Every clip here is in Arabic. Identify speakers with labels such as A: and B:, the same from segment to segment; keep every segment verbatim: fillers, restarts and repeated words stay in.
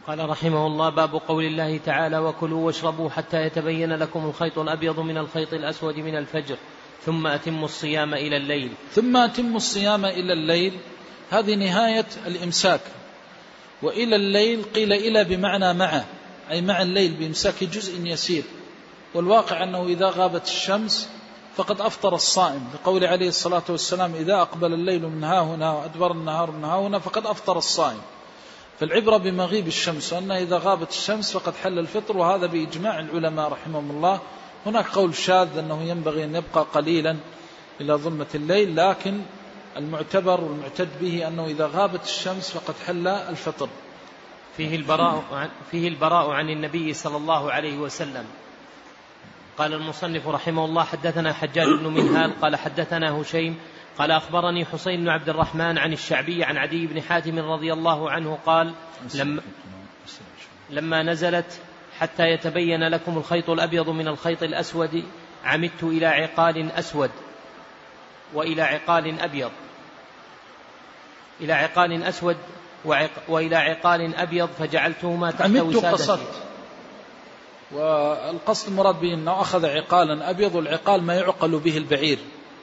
A: قال رحمه الله: باب قول الله تعالى: وكلوا واشربوا حتى يتبين لكم الخيط الأبيض من الخيط الأسود من الفجر ثم أتموا الصيام إلى الليل.
B: ثم أتموا الصيام إلى الليل، هذه نهاية الإمساك. وإلى الليل قيل إلى بمعنى مع، أي مع الليل بإمساك جزء يسير، والواقع أنه إذا غابت الشمس فقد أفطر الصائم، لقول عليه الصلاة والسلام: إذا أقبل الليل من ها هنا وأدبر النهار من ها هنا فقد أفطر الصائم. فالعبرة بمغيب الشمس، وأنه إذا غابت الشمس فقد حل الفطر، وهذا بإجماع العلماء رحمهم الله. هناك قول شاذ أنه ينبغي أن يبقى قليلا إلى ظلمة الليل، لكن المعتبر والمعتد به أنه إذا غابت الشمس فقد حل الفطر.
A: فيه البراء عن, فيه البراء عن النبي صلى الله عليه وسلم. قال المصنف رحمه الله: حدثنا حجاج بن منهال قال حدثنا هشيم قال أخبرني حسين بن عبد الرحمن عن الشعبي عن عدي بن حاتم رضي الله عنه قال: لما, لما نزلت حتى يتبين لكم الخيط الأبيض من الخيط الأسود عمدت إلى عقال أسود وإلى عقال أبيض إلى عقال أسود وإلى عقال أبيض فجعلتهما تحت وسادتي.
B: والقصد المراد به أنه أخذ عقالا أبيض، والعقال ما يعقل به البعير،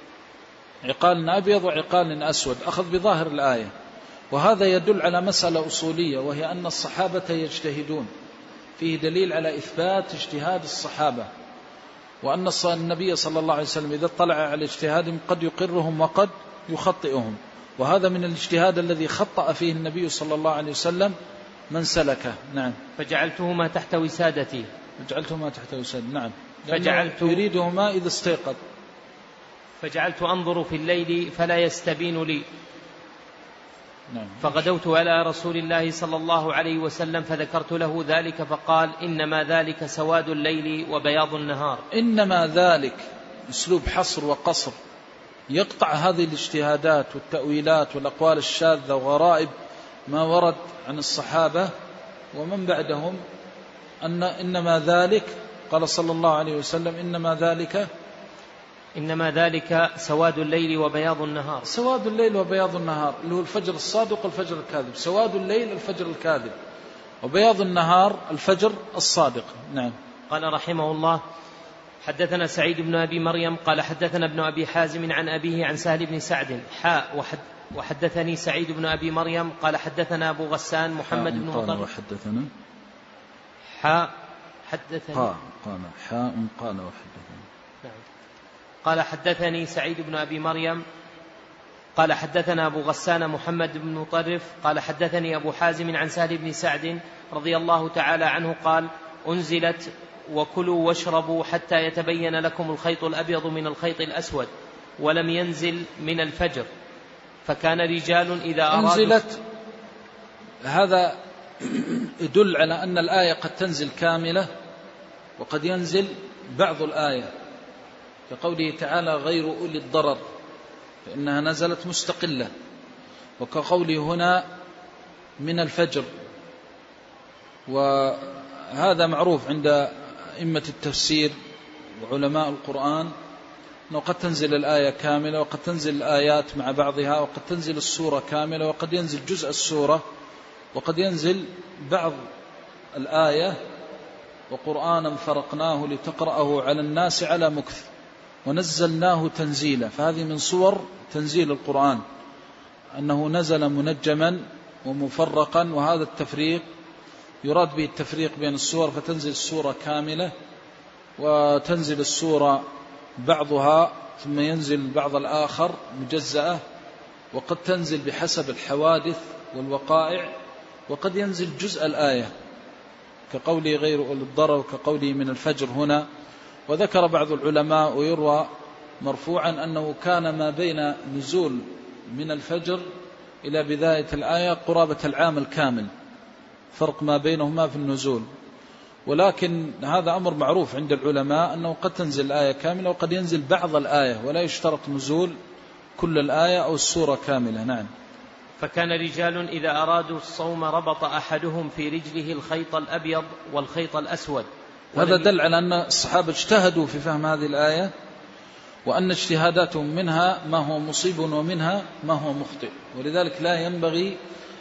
B: عقال أبيض وعقال أسود، أخذ بظاهر الآية. وهذا يدل على مسألة أصولية، وهي أن الصحابة يجتهدون، فيه دليل على إثبات اجتهاد الصحابة، وأن النبي صلى الله عليه وسلم إذا اطلع على اجتهادهم قد يقرهم وقد يخطئهم، وهذا من الاجتهاد الذي خطأ فيه النبي صلى الله عليه وسلم من سلكه. نعم.
A: فجعلتهما تحت وسادتي.
B: فجعلتهما تحت وسادتي، نعم.
A: فجعلت
B: يريدهما إذا استيقظ.
A: فجعلت أنظر في الليل فلا يستبين لي.
B: نعم.
A: فغدوت على رسول الله صلى الله عليه وسلم فذكرت له ذلك فقال: إنما ذلك سواد الليل وبياض النهار.
B: إنما ذلك أسلوب حصر وقصر يقطع هذه الاجتهادات والتأويلات والأقوال الشاذة وغرائب ما ورد عن الصحابة ومن بعدهم، أن إنما ذلك، قال صلى الله عليه وسلم: إنما ذلك
A: إنما ذلك سواد الليل وبياض النهار.
B: سواد الليل وبياض النهار اللي هو الفجر الصادق والفجر الكاذب. سواد الليل الفجر الكاذب، وبياض النهار الفجر الصادق. نعم.
A: قال رحمه الله: حدثنا سعيد بن أبي مريم قال حدثنا ابن أبي حازم عن أبيه عن سهل بن سعد حاء وحد وحدثني سعيد بن أبي مريم قال حدثنا أبو غسان محمد بن مطر
B: وحدثنا
A: حاء حدثني
B: قال قال حاء قال وحدثني.
A: نعم. قال حدثني سعيد بن أبي مريم قال حدثنا أبو غسان محمد بن مطرف قال حدثني أبو حازم عن سهل بن سعد رضي الله تعالى عنه قال: أنزلت وكلوا واشربوا حتى يتبين لكم الخيط الأبيض من الخيط الأسود ولم ينزل من الفجر، فكان رجال إذا أرادوا.
B: أنزلت، هذا يدل على أن الآية قد تنزل كاملة وقد ينزل بعض الآية، كقوله تعالى: غير أولي الضرر، فإنها نزلت مستقلة، وكقوله هنا من الفجر. وهذا معروف عند أئمة التفسير وعلماء القرآن أنه قد تنزل الآية كاملة وقد تنزل الآيات مع بعضها، وقد تنزل السورة كاملة وقد ينزل جزء السورة وقد ينزل بعض الآية. وقرآنا فرقناه لتقرأه على الناس على مكث ونزلناه تنزيلا. فهذه من صور تنزيل القرآن، أنه نزل منجما ومفرقا، وهذا التفريق يراد به التفريق بين السور، فتنزل السورة كاملة وتنزل السورة بعضها ثم ينزل بعض الآخر مجزأة، وقد تنزل بحسب الحوادث والوقائع، وقد ينزل جزء الآية كقوله غير أولي الضرر وكقوله من الفجر هنا. وذكر بعض العلماء ويروى مرفوعا أنه كان ما بين نزول من الفجر إلى بداية الآية قرابة العام الكامل، فرق ما بينهما في النزول. ولكن هذا أمر معروف عند العلماء أنه قد تنزل الآية كاملة وقد ينزل بعض الآية، ولا يشترط نزول كل الآية أو السورة كاملة. نعم.
A: فكان رجال إذا أرادوا الصوم ربط أحدهم في رجله الخيط الأبيض والخيط الأسود.
B: هذا دل على أن الصحابة اجتهدوا في فهم هذه الآية، وأن اجتهاداتهم منها ما هو مصيب ومنها ما هو مخطئ، ولذلك لا ينبغي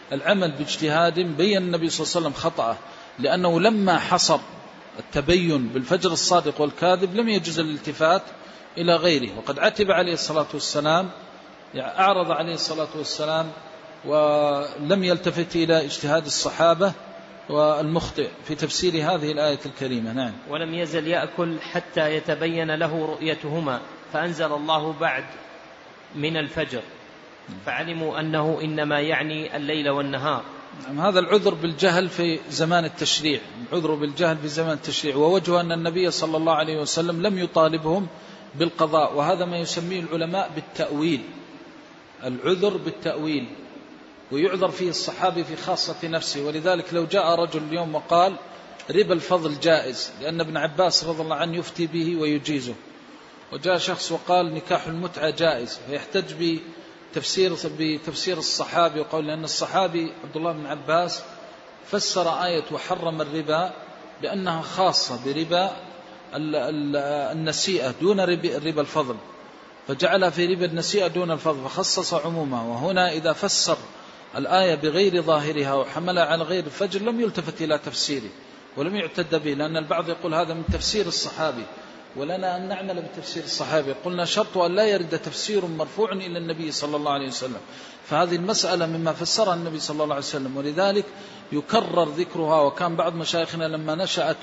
B: العمل باجتهاد بين النبي صلى الله عليه وسلم خطأه، لأنه لما حصر التبين بالفجر الصادق والكاذب لم يجوز الالتفات إلى غيره. وقد عتب عليه الصلاة والسلام، يعني أعرض عليه الصلاة والسلام ولم يلتفت إلى اجتهاد الصحابة والمخطئ في تفسير هذه الآية الكريمة. نعم.
A: ولم يزل يأكل حتى يتبين له رؤيتهما، فأنزل الله بعد من الفجر فعلموا أنه إنما يعني الليل والنهار.
B: نعم. هذا العذر بالجهل في زمان التشريع، العذر بالجهل في زمان التشريع، ووجه أن النبي صلى الله عليه وسلم لم يطالبهم بالقضاء، وهذا ما يسميه العلماء بالتأويل، العذر بالتأويل، ويعذر فيه الصحابي في خاصة نفسه. ولذلك لو جاء رجل اليوم وقال ربا الفضل جائز لأن ابن عباس رضي الله عنه يفتي به ويجيزه، وجاء شخص وقال نكاح المتعة جائز، فيحتج بتفسير, بتفسير الصحابي وقول لأن الصحابي عبد الله بن عباس فسر آية وحرم الربا بأنها خاصة بربا النسيئة دون ربا الفضل، فجعلها في ربا النسيئة دون الفضل فخصص عمومها. وهنا إذا فسر الآية بغير ظاهرها وحملها على غير الفجر لم يلتفت إلى تفسيره ولم يعتد به، لأن البعض يقول هذا من تفسير الصحابي، ولنا أن نعمل بتفسير الصحابي. قلنا شرط أن لا يرد تفسير مرفوع إلى النبي صلى الله عليه وسلم، فهذه المسألة مما فسرها النبي صلى الله عليه وسلم، ولذلك يكرر ذكرها. وكان بعض مشايخنا لما نشأت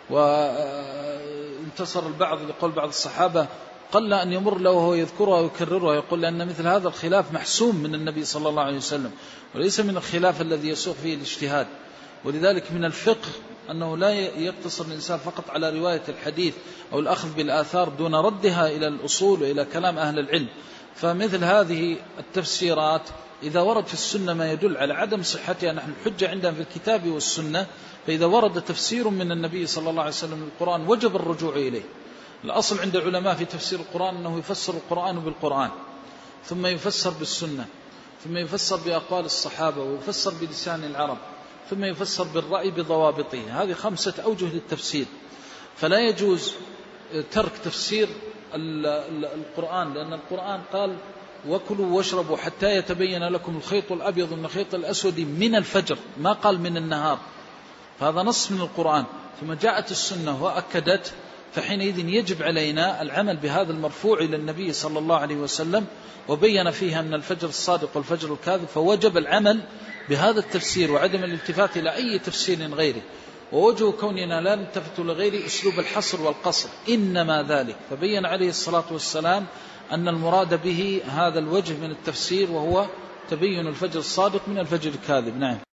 B: وانتصر البعض لقول بعض الصحابة قل أن يمر له وهو يذكرها ويكررها، يقول لأن مثل هذا الخلاف محسوم من النبي صلى الله عليه وسلم وليس من الخلاف الذي يسوق فيه الاجتهاد. ولذلك من الفقه أنه لا يقتصر الإنسان فقط على رواية الحديث أو الأخذ بالآثار دون ردها إلى الأصول وإلى كلام أهل العلم. فمثل هذه التفسيرات إذا ورد في السنة ما يدل على عدم صحتها، نحن الحجة عندنا في الكتاب والسنة، فإذا ورد تفسير من النبي صلى الله عليه وسلم للقرآن وجب الرجوع إليه. الأصل عند العلماء في تفسير القرآن أنه يفسر القرآن بالقرآن، ثم يفسر بالسنة، ثم يفسر بأقوال الصحابة، ويفسر بلسان العرب، ثم يفسر بالرأي بضوابطه. هذه خمسة أوجه للتفسير، فلا يجوز ترك تفسير القرآن، لأن القرآن قال وكلوا واشربوا حتى يتبين لكم الخيط الأبيض من الخيط الأسود من الفجر، ما قال من النهار، فهذا نص من القرآن. ثم جاءت السنة وأكدت، فحينئذ يجب علينا العمل بهذا المرفوع إلى النبي صلى الله عليه وسلم، وبين فيها من الفجر الصادق والفجر الكاذب، فوجب العمل بهذا التفسير وعدم الالتفات إلى أي تفسير غيره. ووجه كوننا لا نلتفت لغيره أسلوب الحصر والقصر، إنما ذلك. فبين عليه الصلاة والسلام أن المراد به هذا الوجه من التفسير، وهو تبين الفجر الصادق من الفجر الكاذب. نعم.